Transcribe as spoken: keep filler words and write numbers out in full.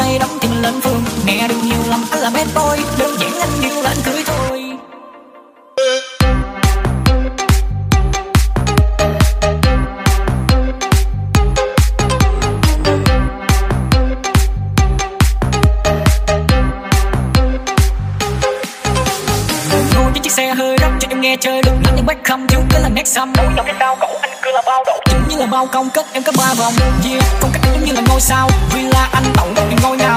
say đắm thì mình lên phường. Mẹ đừng nhiều lắm anh là bad boy, đơn giản anh yêu là anh cưới thôi. Chiếc xe hơi rấp cho em nghe chơi được lắm những back không thiếu cái là nét xăm. Mỗi dòng cái đau cổ anh cứ là bao đậu, chính như là bao công kết em có ba vòng. Yeah, phong cách em giống như là ngôi sao villa anh tậu, em ngôi ngang